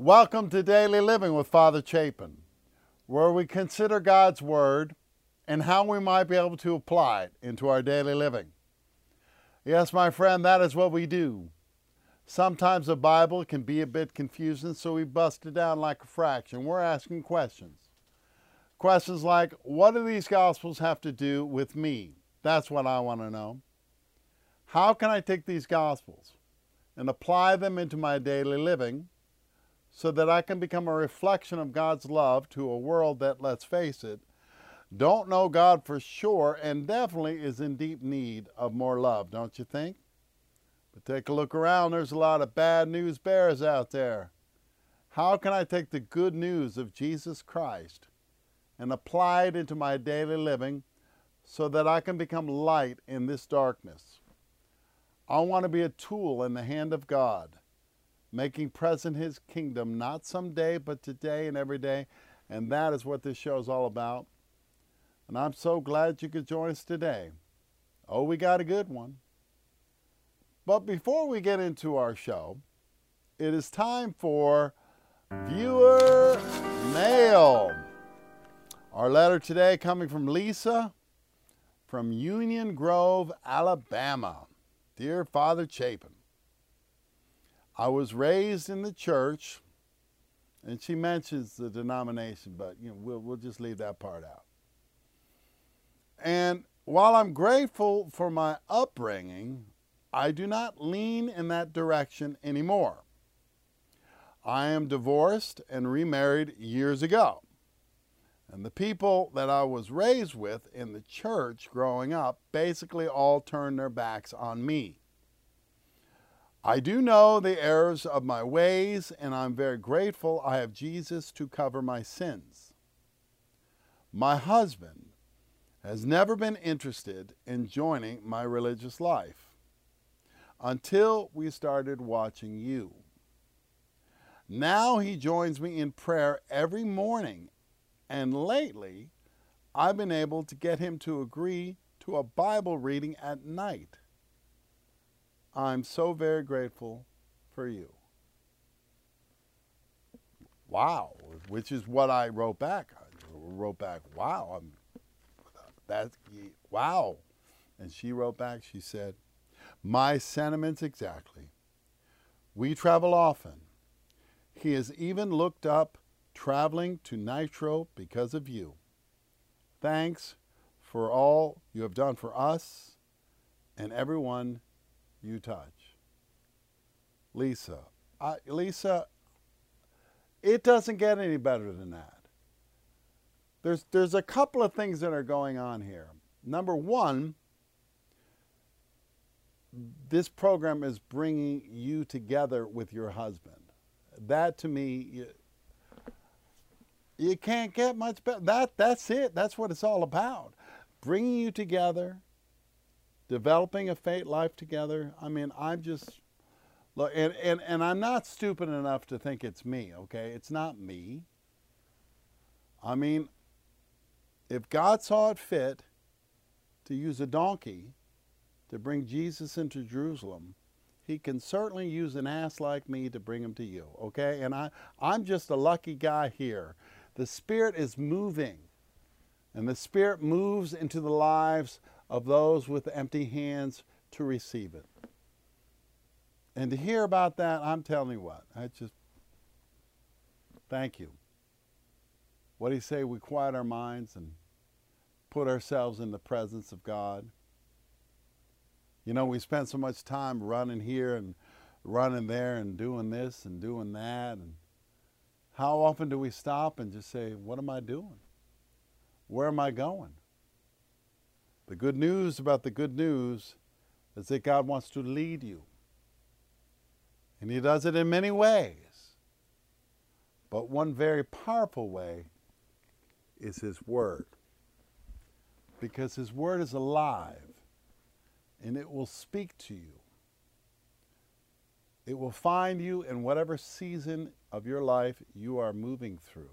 Welcome to Daily Living with Father Chapin, where we consider God's Word and how we might be able to apply it into our daily living. Yes, my friend, that is what we do. Sometimes the Bible can be a bit confusing, so we bust it down like a fraction. We're asking questions. Questions like, what do these Gospels have to do with me? That's what I want to know. How can I take these Gospels and apply them into my daily living so that I can become a reflection of God's love to a world that, let's face it, don't know God for sure and definitely is in deep need of more love, don't you think? But take a look around. There's a lot of bad news bears out there. How can I take the good news of Jesus Christ and apply it into my daily living so that I can become light in this darkness? I want to be a tool in the hand of God, making present His kingdom, not someday, but today and every day. And that is what this show is all about. And I'm so glad you could join us today. Oh, we got a good one. But before we get into our show, it is time for Viewer Mail. Our letter today coming from Lisa from Union Grove, Alabama. Dear Father Chapin, I was raised in the church, and she mentions the denomination, but we'll just leave that part out. And while I'm grateful for my upbringing, I do not lean in that direction anymore. I am divorced and remarried years ago. And the people that I was raised with in the church growing up basically all turned their backs on me. I do know the errors of my ways, and I'm very grateful I have Jesus to cover my sins. My husband has never been interested in joining my religious life until we started watching you. Now he joins me in prayer every morning, and lately I've been able to get him to agree to a Bible reading at night. I'm so very grateful for you. Wow, which is what I wrote back. Wow, wow. And she wrote back, she said, my sentiments exactly. We travel often. He has even looked up traveling to Nitro because of you. Thanks for all you have done for us and everyone you touch. Lisa, it doesn't get any better than that. There's a couple of things that are going on here. Number one, this program is bringing you together with your husband. That, to me, you can't get much better. That's it. That's what it's all about. Bringing you together, developing a faith life together. I mean, I'm just, look, and I'm not stupid enough to think it's me, okay? It's not me. I mean, if God saw it fit to use a donkey to bring Jesus into Jerusalem, He can certainly use an ass like me to bring him to you, okay? And I'm just a lucky guy here. The Spirit is moving, and the Spirit moves into the lives of those with empty hands to receive it. And to hear about that, I'm telling you what, thank you. What do you say? We quiet our minds and put ourselves in the presence of God. You know, we spend so much time running here and running there and doing this and doing that. And how often do we stop and just say, what am I doing? Where am I going? The good news about the good news is that God wants to lead you. And He does it in many ways. But one very powerful way is His Word. Because His Word is alive, and it will speak to you. It will find you in whatever season of your life you are moving through.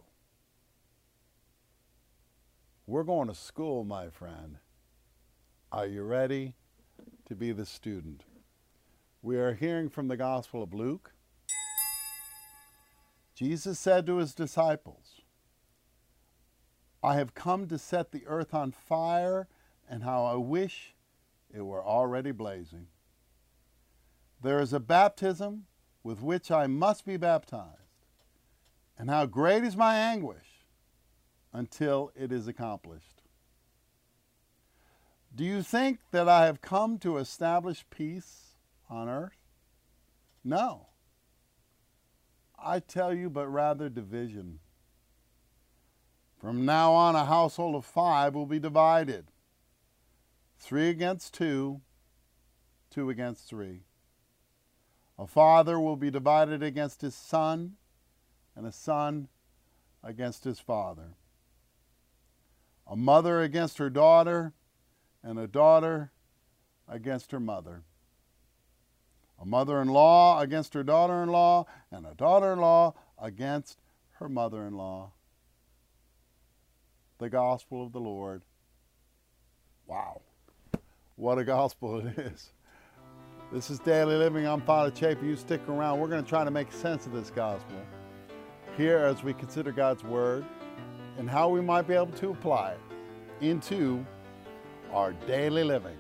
We're going to school, my friend. Are you ready to be the student? We are hearing from the Gospel of Luke. Jesus said to his disciples, I have come to set the earth on fire, and how I wish it were already blazing. There is a baptism with which I must be baptized, and how great is my anguish until it is accomplished. Do you think that I have come to establish peace on earth? No. I tell you, but rather division. From now on, a household of 5 will be divided. 3 against 2, 2 against 3. A father will be divided against his son, and a son against his father. A mother against her daughter, and a daughter against her mother. A mother-in-law against her daughter-in-law, and a daughter-in-law against her mother-in-law. The gospel of the Lord. Wow, what a gospel it is. This is Daily Living. I'm Father Chapin. You stick around. We're going to try to make sense of this gospel here as we consider God's Word and how we might be able to apply it into our daily living.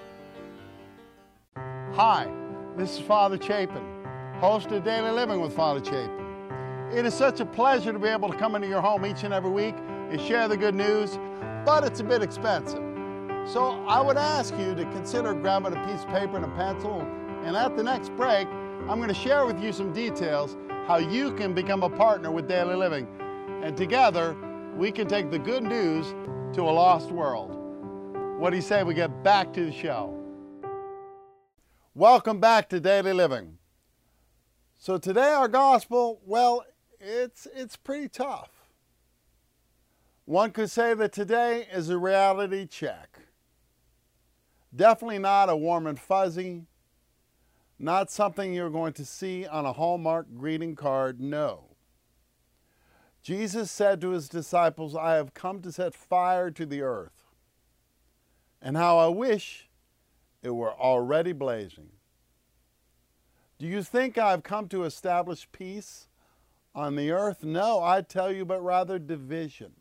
Hi, this is Father Chapin, host of Daily Living with Father Chapin. It is such a pleasure to be able to come into your home each and every week and share the good news, but it's a bit expensive. So I would ask you to consider grabbing a piece of paper and a pencil, and at the next break, I'm going to share with you some details how you can become a partner with Daily Living, and together we can take the good news to a lost world. What do you say we get back to the show? Welcome back to Daily Living. So today our gospel, well, it's pretty tough. One could say that today is a reality check. Definitely not a warm and fuzzy, not something you're going to see on a Hallmark greeting card, no. Jesus said to his disciples, I have come to set fire to the earth, and how I wish it were already blazing. Do you think I've come to establish peace on the earth? No, I tell you, but rather division.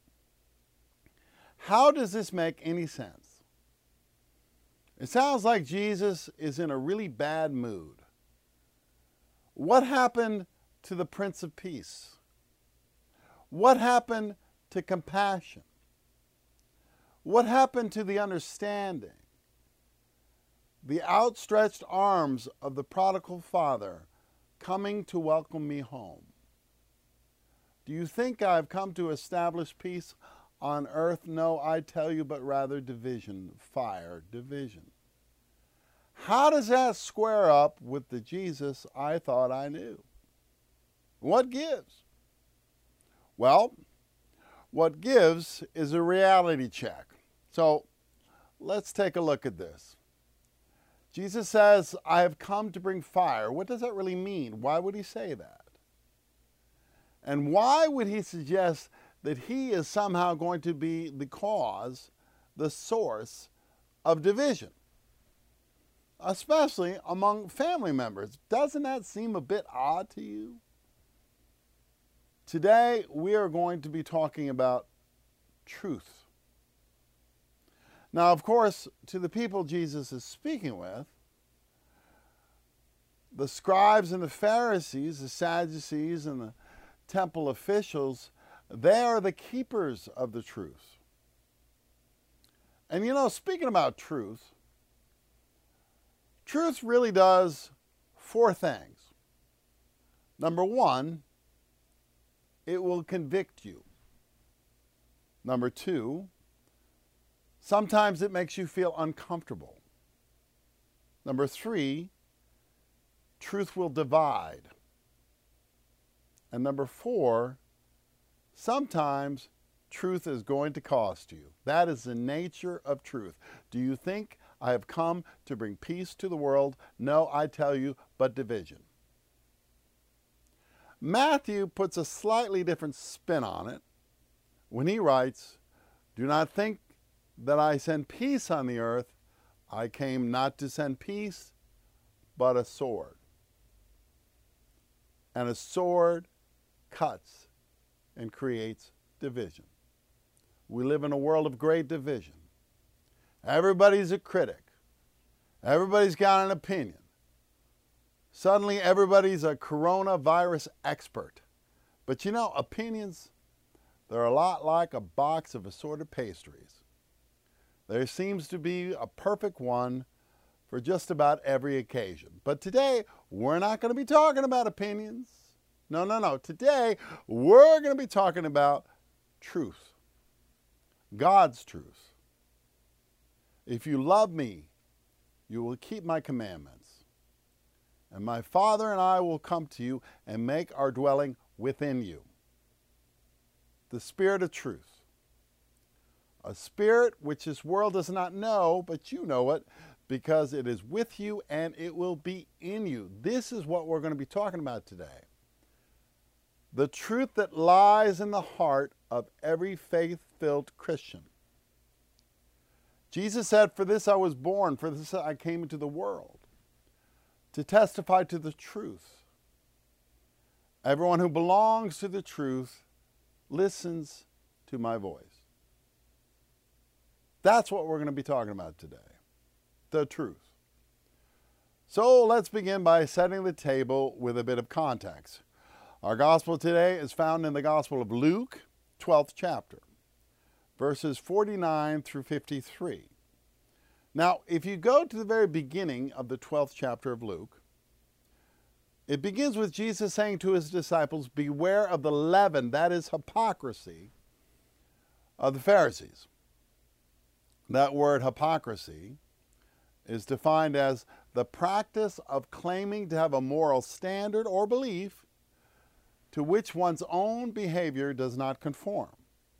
How does this make any sense? It sounds like Jesus is in a really bad mood. What happened to the Prince of Peace? What happened to compassion? What happened to the understanding? The outstretched arms of the prodigal father coming to welcome me home. Do you think I've come to establish peace on earth? No, I tell you, but rather division, fire, division. How does that square up with the Jesus I thought I knew? What gives? Well, what gives is a reality check. So let's take a look at this. Jesus says, I have come to bring fire. What does that really mean? Why would he say that? And why would he suggest that he is somehow going to be the cause, the source of division, especially among family members? Doesn't that seem a bit odd to you? Today, we are going to be talking about truth. Now, of course, to the people Jesus is speaking with, the scribes and the Pharisees, the Sadducees and the temple officials, they are the keepers of the truth. And you know, speaking about truth, truth really does 4 things. Number 1, it will convict you. Number 2, sometimes it makes you feel uncomfortable. Number 3, truth will divide. And number 4, sometimes truth is going to cost you. That is the nature of truth. Do you think I have come to bring peace to the world? No, I tell you, but division. Matthew puts a slightly different spin on it when he writes, do not think that I send peace on the earth. I came not to send peace, but a sword. And a sword cuts and creates division. We live in a world of great division. Everybody's a critic. Everybody's got an opinion. Suddenly everybody's a coronavirus expert. But you know, opinions, they're a lot like a box of assorted pastries. There seems to be a perfect one for just about every occasion. But today, we're not going to be talking about opinions. No. Today, we're going to be talking about truth. God's truth. If you love me, you will keep my commandments. And my Father and I will come to you and make our dwelling within you. The Spirit of truth. A spirit which this world does not know, but you know it, because it is with you and it will be in you. This is what we're going to be talking about today. The truth that lies in the heart of every faith-filled Christian. Jesus said, "For this I was born, for this I came into the world, to testify to the truth. Everyone who belongs to the truth listens to my voice." That's what we're going to be talking about today. The truth. So let's begin by setting the table with a bit of context. Our gospel today is found in the Gospel of Luke, 12th chapter, verses 49 through 53. Now, if you go to the very beginning of the 12th chapter of Luke, it begins with Jesus saying to his disciples, "Beware of the leaven," that is hypocrisy, of the Pharisees. That word hypocrisy is defined as the practice of claiming to have a moral standard or belief to which one's own behavior does not conform.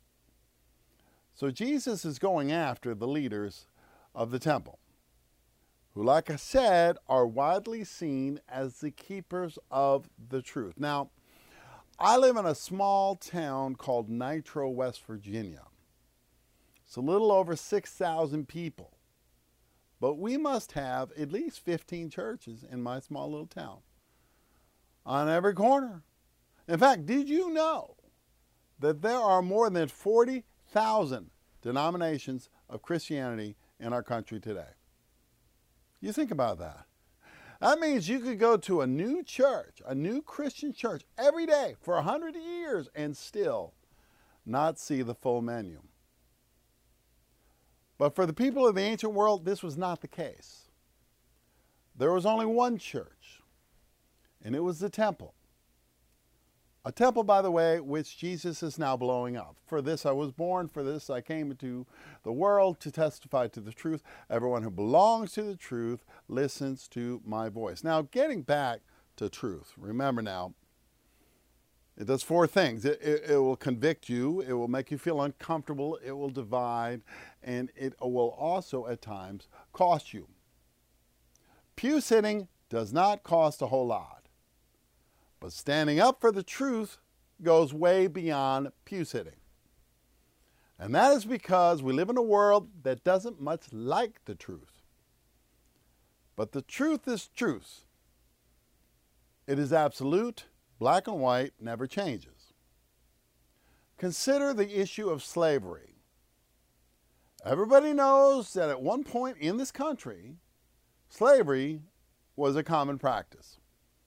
So Jesus is going after the leaders of the temple, who, like I said, are widely seen as the keepers of the truth. Now, I live in a small town called Nitro, West Virginia. It's a little over 6,000 people. But we must have at least 15 churches in my small little town on every corner. In fact, did you know that there are more than 40,000 denominations of Christianity in our country today? You think about that. That means you could go to a new church, a new Christian church, every day for 100 years and still not see the full menu. But for the people of the ancient world, this was not the case. There was only one church, and it was the temple. A temple, by the way, which Jesus is now blowing up. "For this I was born, for this I came into the world, to testify to the truth. Everyone who belongs to the truth listens to my voice." Now, getting back to truth, remember now, it does four things. It will convict you, it will make you feel uncomfortable, it will divide, and it will also at times cost you. Pew sitting does not cost a whole lot. But standing up for the truth goes way beyond pew sitting. And that is because we live in a world that doesn't much like the truth. But the truth is truth. It is absolute, black and white, never changes. Consider the issue of slavery. Everybody knows that at one point in this country, slavery was a common practice.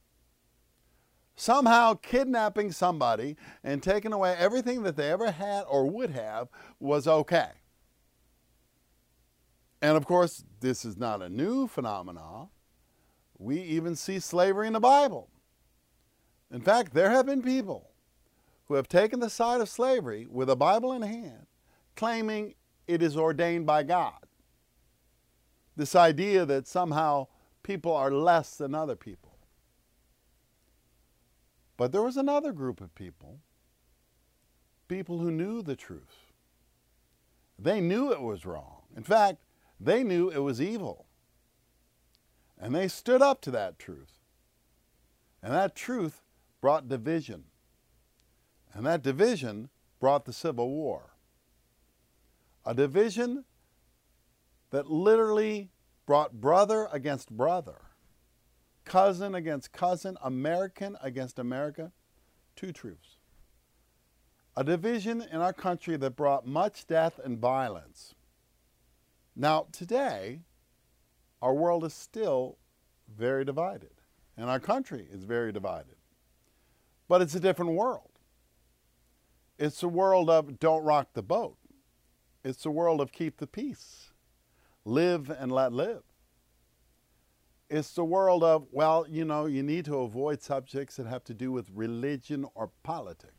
Somehow kidnapping somebody and taking away everything that they ever had or would have was okay. And of course, this is not a new phenomenon. We even see slavery in the Bible. In fact, there have been people who have taken the side of slavery with a Bible in hand, claiming it is ordained by God. This idea that somehow people are less than other people. But there was another group of people who knew the truth. They knew it was wrong. In fact, they knew it was evil. And they stood up to that truth. And that truth brought division. And that division brought the Civil War. A division that literally brought brother against brother, cousin against cousin, American against America, two truths. A division in our country that brought much death and violence. Now, today, our world is still very divided, and our country is very divided. But it's a different world. It's a world of don't rock the boat. It's a world of keep the peace, live and let live. It's the world of, well, you need to avoid subjects that have to do with religion or politics.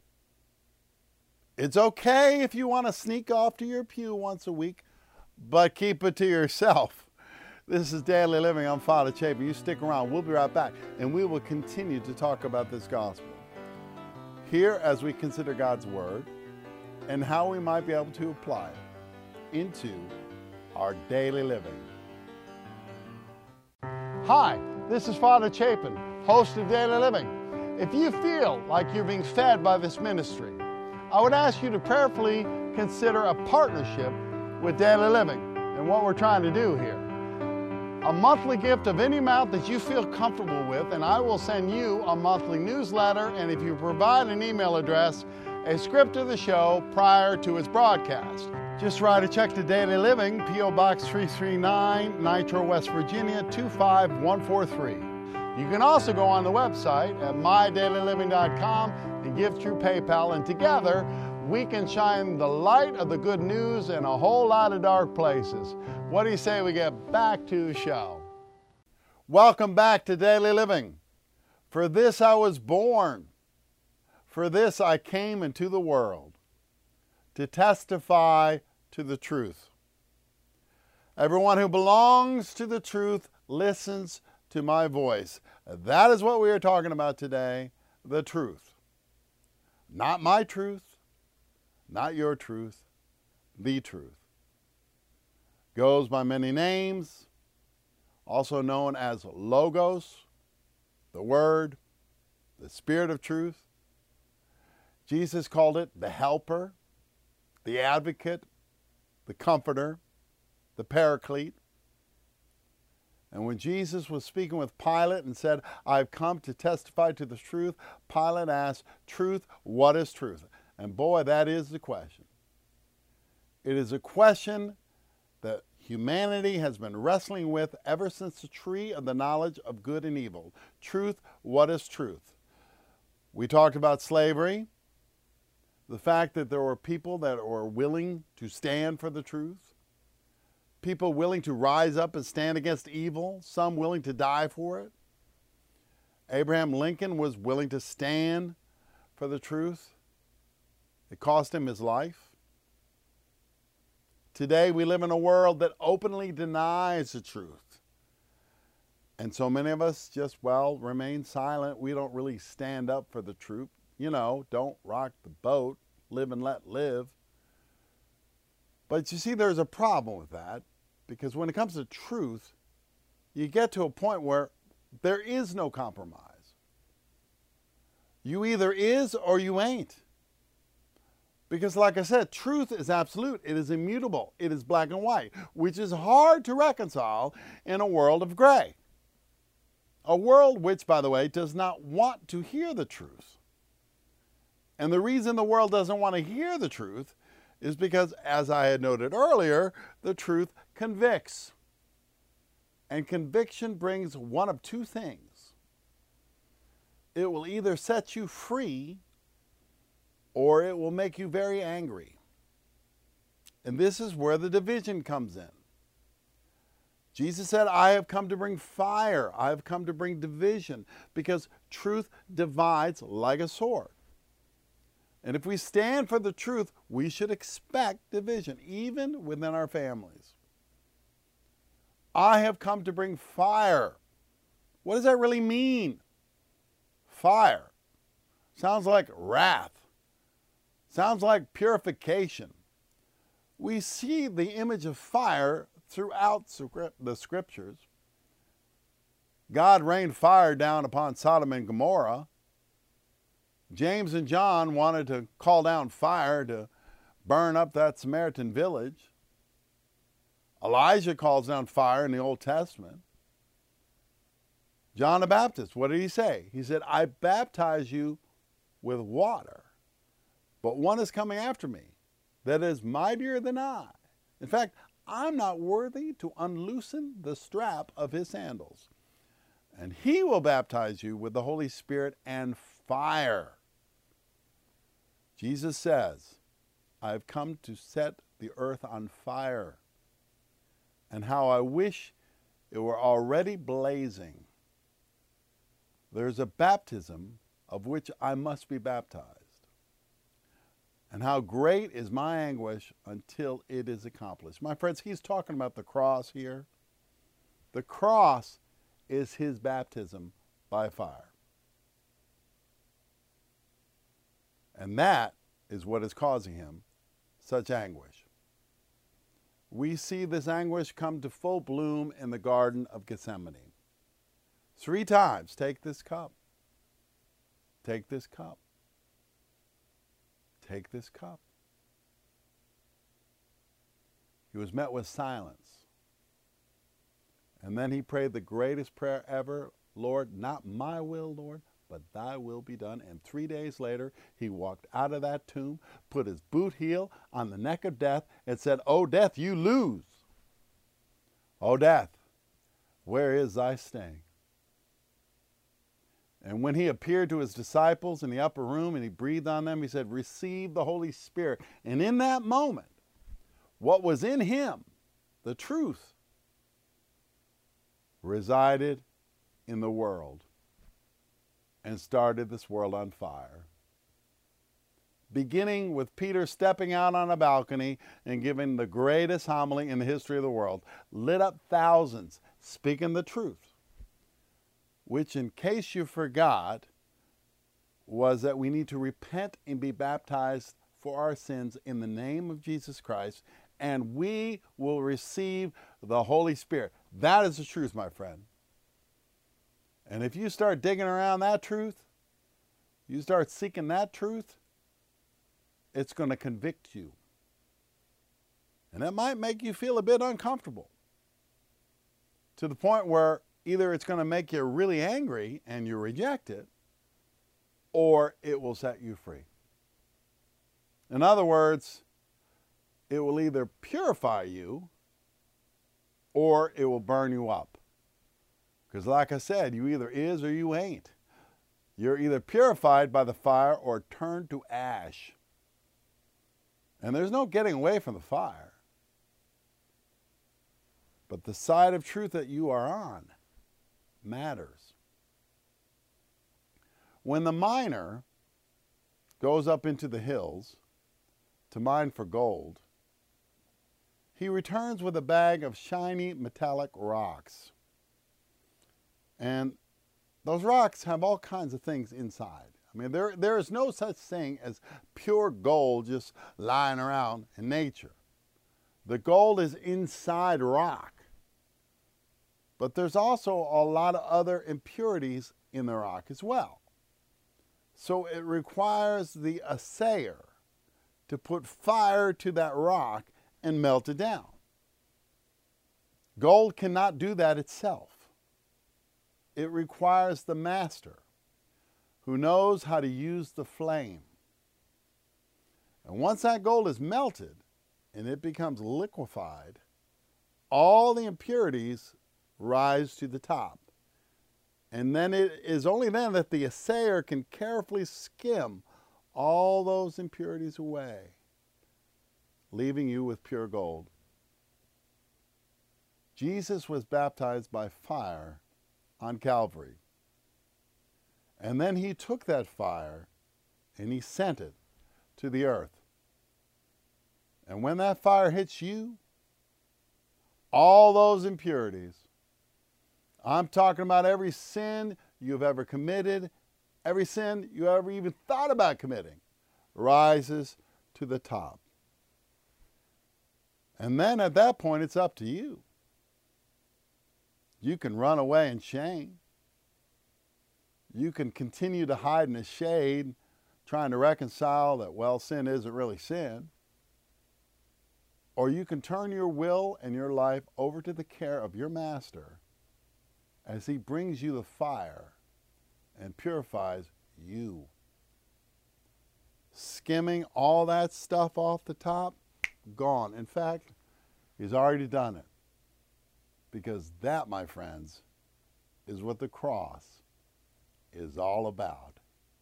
It's okay if you want to sneak off to your pew once a week, but keep it to yourself. This is Daily Living. I'm Father Chapin. You stick around. We'll be right back, and we will continue to talk about this gospel here as we consider God's Word and how we might be able to apply it into our daily living. Hi, this is Father Chapin, host of Daily Living. If you feel like you're being fed by this ministry, I would ask you to prayerfully consider a partnership with Daily Living and what we're trying to do here. A monthly gift of any amount that you feel comfortable with, and I will send you a monthly newsletter, and if you provide an email address, a script of the show prior to its broadcast. Just write a check to Daily Living, P.O. Box 339, Nitro, West Virginia, 25143. You can also go on the website at mydailyliving.com and give through PayPal, and together we can shine the light of the good news in a whole lot of dark places. What do you say we get back to the show? Welcome back to Daily Living. For this I was born. For this I came into the world, to testify to the truth. Everyone who belongs to the truth listens to my voice. That is what we are talking about today, the truth. Not my truth, not your truth, the truth. Goes by many names, also known as Logos, the Word, the Spirit of truth. Jesus called it the Helper, the Advocate, the Comforter, the Paraclete. And when Jesus was speaking with Pilate and said, I've come to testify to the truth, Pilate asked, truth, what is truth? And boy, that is the question. It is a question that humanity has been wrestling with ever since the tree of the knowledge of good and evil. Truth, what is truth? We talked about slavery, the fact that there were people that were willing to stand for the truth, people willing to rise up and stand against evil, some willing to die for it. Abraham Lincoln was willing to stand for the truth. It cost him his life. Today we live in a world that openly denies the truth. And so many of us just, remain silent. We don't really stand up for the truth. Don't rock the boat, live and let live. But you see, there's a problem with that, because when it comes to truth, you get to a point where there is no compromise. You either is or you ain't. Because like I said, truth is absolute. It is immutable. It is black and white, which is hard to reconcile in a world of gray. A world which, by the way, does not want to hear the truth. And the reason the world doesn't want to hear the truth is because, as I had noted earlier, the truth convicts. And conviction brings one of two things. It will either set you free or it will make you very angry. And this is where the division comes in. Jesus said, I have come to bring fire. I have come to bring division, because truth divides like a sword. And if we stand for the truth, we should expect division, even within our families. I have come to bring fire. What does that really mean? Fire. Sounds like wrath. Sounds like purification. We see the image of fire throughout the scriptures. God rained fire down upon Sodom and Gomorrah. James and John wanted to call down fire to burn up that Samaritan village. Elijah calls down fire in the Old Testament. John the Baptist, what did he say? He said, I baptize you with water, But one is coming after me that is mightier than I. In fact, I'm not worthy to unloosen the strap of his sandals. And he will baptize you with the Holy Spirit and fire. Jesus says, I have come to set the earth on fire. And how I wish it were already blazing. There's a baptism of which I must be baptized. And how great is my anguish until it is accomplished. My friends, he's talking about the cross here. The cross is his baptism by fire. And that is what is causing him such anguish. We see this anguish come to full bloom in the Garden of Gethsemane. 3 times, take this cup. Take this cup. Take this cup. He was met with silence. And then he prayed the greatest prayer ever. Lord, not my will, Lord, but thy will be done. And 3 days later, he walked out of that tomb, put his boot heel on the neck of death, and said, O death, you lose. O death, where is thy sting? And when he appeared to his disciples in the upper room and he breathed on them, he said, receive the Holy Spirit. And in that moment, what was in him, the truth, resided in the world and started this world on fire. Beginning with Peter stepping out on a balcony and giving the greatest homily in the history of the world, lit up thousands, speaking the truth. Which, in case you forgot, was that we need to repent and be baptized for our sins in the name of Jesus Christ, and we will receive the Holy Spirit. That is the truth, my friend. And if you start digging around that truth, you start seeking that truth, it's going to convict you. And that might make you feel a bit uncomfortable, to the point where either it's going to make you really angry and you reject it, or it will set you free. In other words, it will either purify you or it will burn you up. Because like I said, you either is or you ain't. You're either purified by the fire or turned to ash. And there's no getting away from the fire. But the side of truth that you are on matters. When the miner goes up into the hills to mine for gold, he returns with a bag of shiny metallic rocks. And those rocks have all kinds of things inside. I mean, there is no such thing as pure gold just lying around in nature. The gold is inside rock. But there's also a lot of other impurities in the rock as well. So it requires the assayer to put fire to that rock and melt it down. Gold cannot do that itself. It requires the master who knows how to use the flame. And once that gold is melted and it becomes liquefied, all the impurities rise to the top. And then it is only then that the assayer can carefully skim all those impurities away, leaving you with pure gold. Jesus was baptized by fire on Calvary. And then he took that fire and he sent it to the earth. And when that fire hits you, all those impurities, I'm talking about every sin you've ever committed, every sin you ever even thought about committing, rises to the top. And then at that point, it's up to you. You can run away in shame. You can continue to hide in the shade, trying to reconcile that, well, sin isn't really sin. Or you can turn your will and your life over to the care of your master as he brings you the fire and purifies you. skimming all that stuff off the top, gone. In fact, he's already done it. Because that, my friends, is what the cross is all about.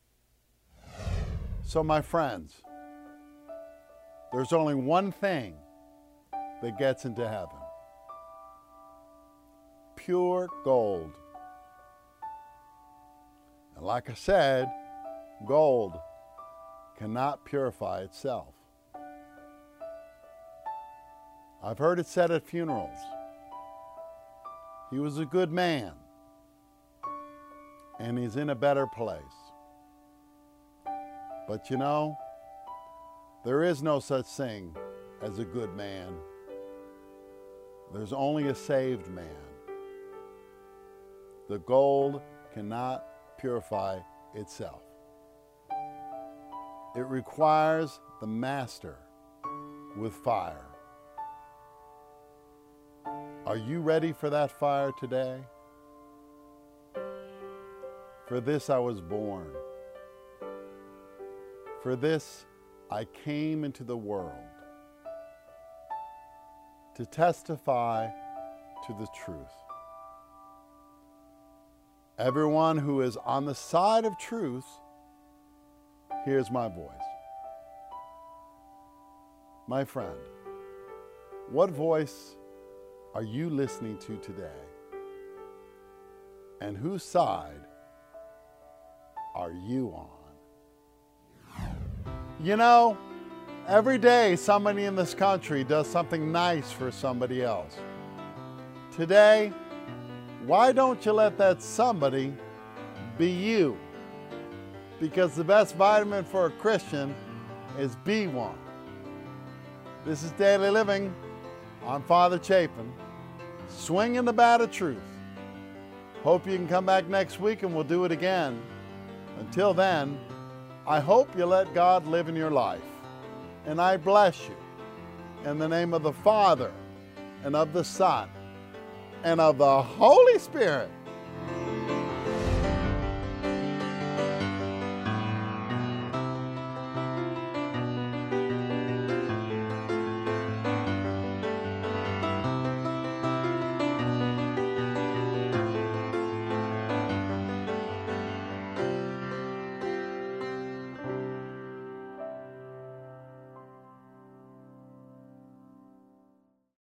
So, my friends, there's only one thing that gets into heaven. Pure gold. And like I said, gold cannot purify itself. I've heard it said at funerals, he was a good man, and he's in a better place. But you know, there is no such thing as a good man. There's only a saved man. The gold cannot purify itself. It requires the master with fire. Are you ready for that fire today? For this I was born. For this I came into the world, to testify to the truth. Everyone who is on the side of truth hears my voice. My friend, what voice are you listening to today? And whose side are you on? You know, every day somebody in this country does something nice for somebody else. Today, why don't you let that somebody be you? Because the best vitamin for a Christian is B1. This is Daily Living. I'm Father Chapin, swinging the bat of truth. Hope you can come back next week and we'll do it again. Until then, I hope you let God live in your life. And I bless you in the name of the Father, and of the Son, and of the Holy Spirit.